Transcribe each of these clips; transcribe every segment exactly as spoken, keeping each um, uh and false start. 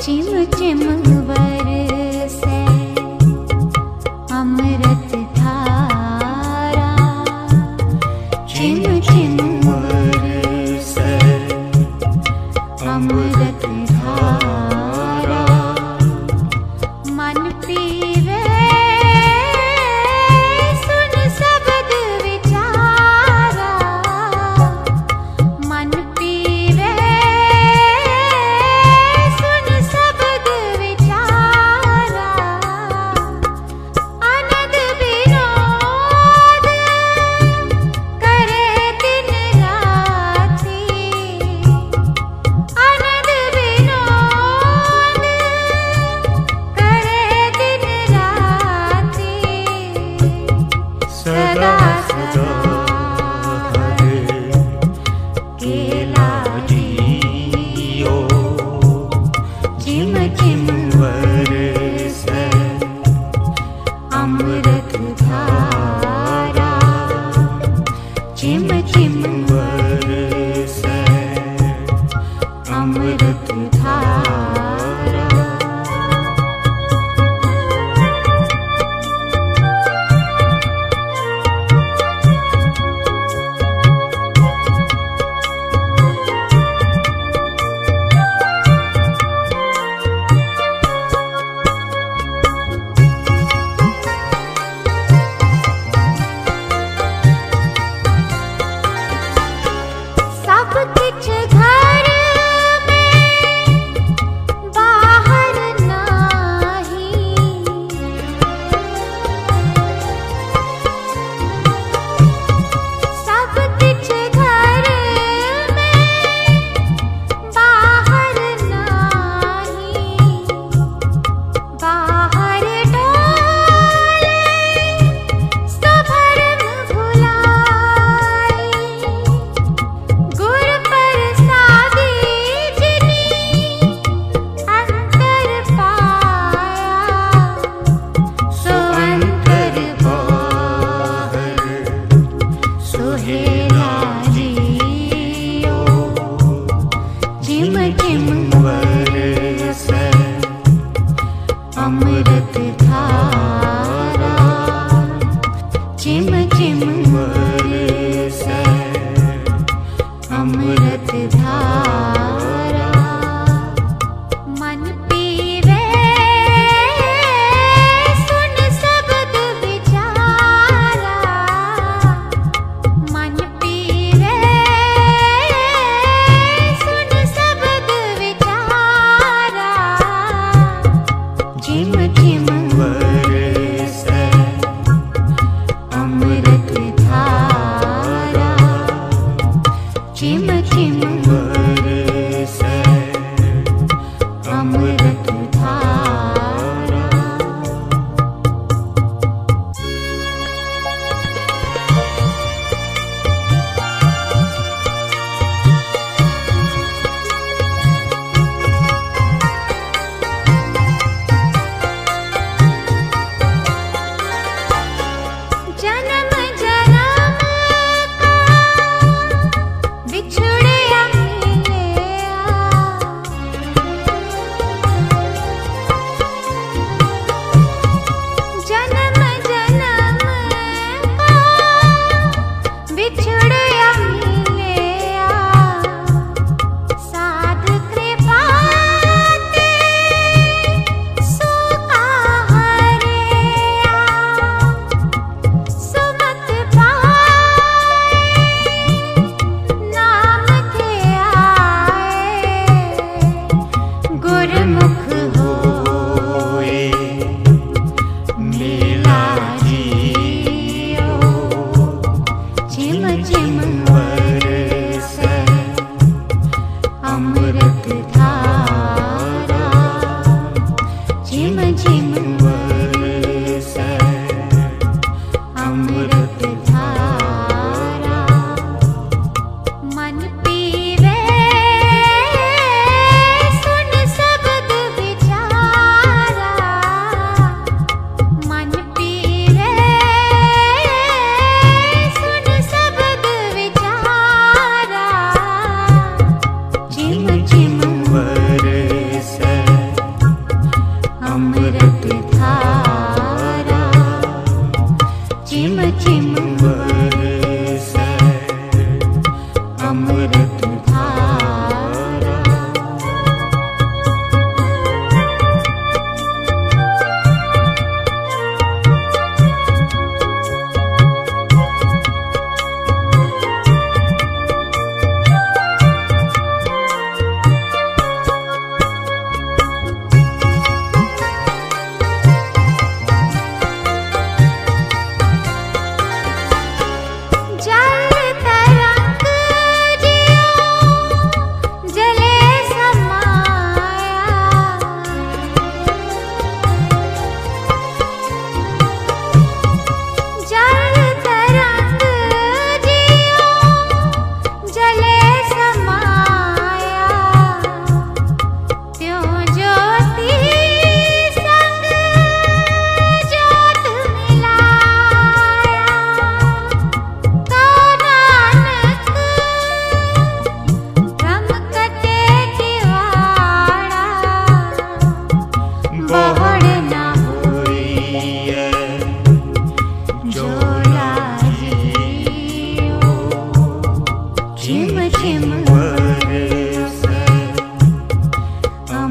चिम चिम बरसे अमृत धारा, चिम चिम बरसे अमृत धारा। मन पीवे सुन शब्द विचारा, मन पीवे सुन शब्द विचारा। आनंद विनोद करे दिन राति, आनंद विनोद करे दिन राति। सदा सदा हरे केला जियो, चिम चिम बरसे अमृत धारा, चिम चिम बरसे अमृत धारा। सब किछ घर में बाहर नाही, सब किछ घर में बाहर नाही। बाहर डोले सो भरम भुलाई, गुर प्रसादी जिनी अंतर पाया। सो अंतर बाहर सुहेला जियो, चिम चिम बरसे अमृत धारा, चिम चिम बरसे अमृत धारा। मन पीवे सुन शब्द विचारा, मन पीवे सुन शब्द विचारा। चिम चिम बरसे अमृत धारा, चिम चिम बरसे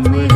अमृत